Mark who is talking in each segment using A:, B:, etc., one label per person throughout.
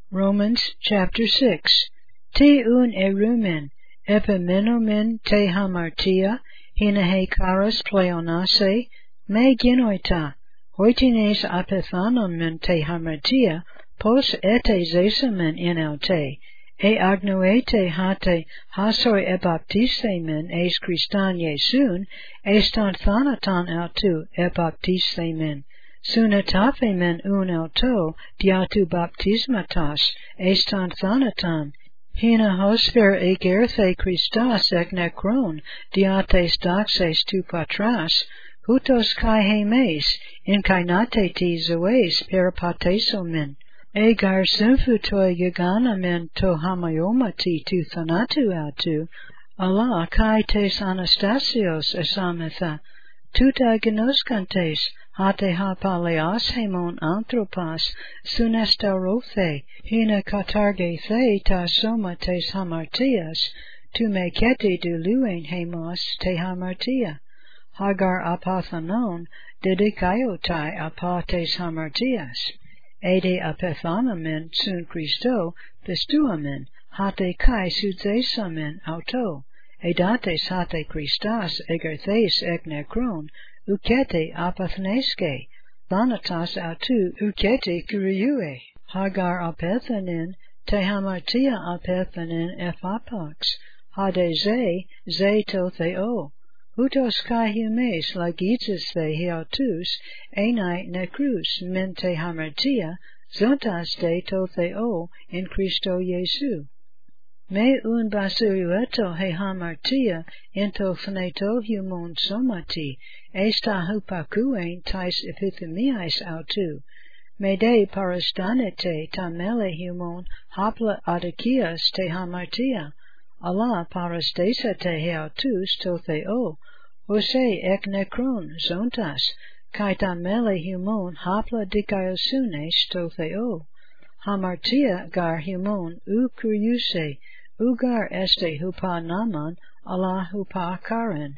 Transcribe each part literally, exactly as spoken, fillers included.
A: Romans chapter six. Te un erumen, epimenomen te hamartia, hina he karas pleonase, me ginoita, hoitines apethanomen te hamartia, pos ete zesamen in aute, e agnoete hate hasoi ebaptisemen eis Christan Jesun, estan thanatan autu ebaptisemen. Sunataphemen un auto diatu baptismatas estan thanatan, hina hosper egerthe Christas ek necron diates daxes tu patras, hutos kai hemes in kainate ti zoes peripatesomen, egar symphutoi yaganamen to hamayomati tu thanatu autu, Allah kai tes Anastasios esametha, tuta genoskantes, hate ha paleas hemon anthropas sunestarothe, hina katarge the ta soma tes hamartias, tu mekete du luen hemos te hamartia, hagar apathanon, dedikaiotai apates hamartias, ede apethanamen sun Christo pistuamen, hate kai sudzesamen auto, edates hate Christas egerthes ek necron, ukete apathneske, thanatas autu ukete kuriue, hagar apethanin, te hamartia apethanin ephapax, hade ze, ze to theo, hutos kai humes lagitis the hiautus, enai necrus men te hamartia, zontas de to theo in Christo Jesu. Me un basueto he hamartia into phneto humon somati, esta hupakuen tais epithemiais autu, me de parastanete tamele humon hapla adakias te hamartia, Allah parastesate he autus to theo, hose ek necron zontas, kai tamele humon hapla dikaiasunes to theo, hamartia gar humon u kuriuse, ugar este hupa naman, Allah hupa karen.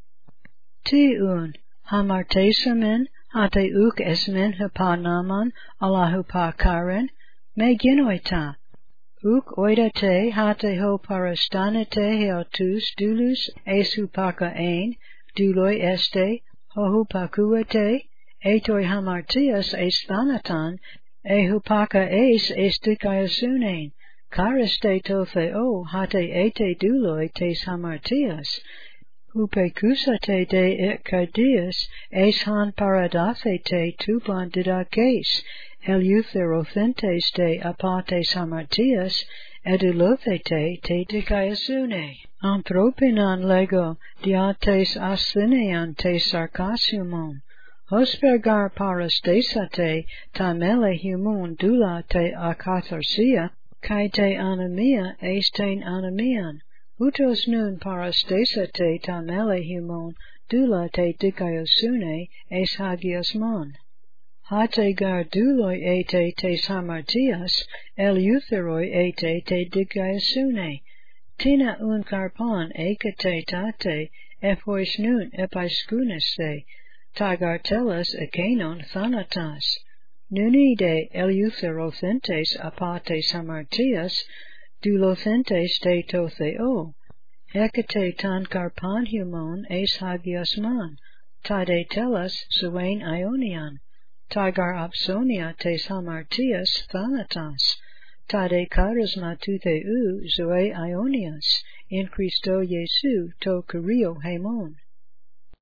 A: Ti un, hamartesamen, hate uk esmen hupa naman, Allah hupa karen, me ginoita. Uk oidate hate ho parastanete heotus dulus es hupaka ein, duloi este, ho hupakuete, etoi hamartias es thanatan, e hupaka es es dikaiasunen. Kariste to theo hate ete duloi tes hamartias, hupekusate de ekadias, es han paradathe te tuban didakes, eleutherothentes de apates hamartias, edulothete te dikaiasune. Anthropinan lego, diates asthenean te sarcasiumon, hospergar parastesate, tamele humon dula te akatharsia, kai te anemia estain anemian, hutos nun parastesate tamele humon dula te dikaiosune es hagiasmon. Hate gar duloi ete tes hamartias, eleutheroi ete te dikaiosune. Tina un karpan ekate tate, ephois nun epaiskuneste, tagar telas ekenon thanatas. Nuni de eleutherothentes apates hamartias, dulothentes de to theo, hecate tan karpan humon es hagiasman, tade telas suain ionian, tagar apsonia tes hamartias thanatas, tade charisma tu theu zoe ionias, in Christo Jesu to kurio hemon.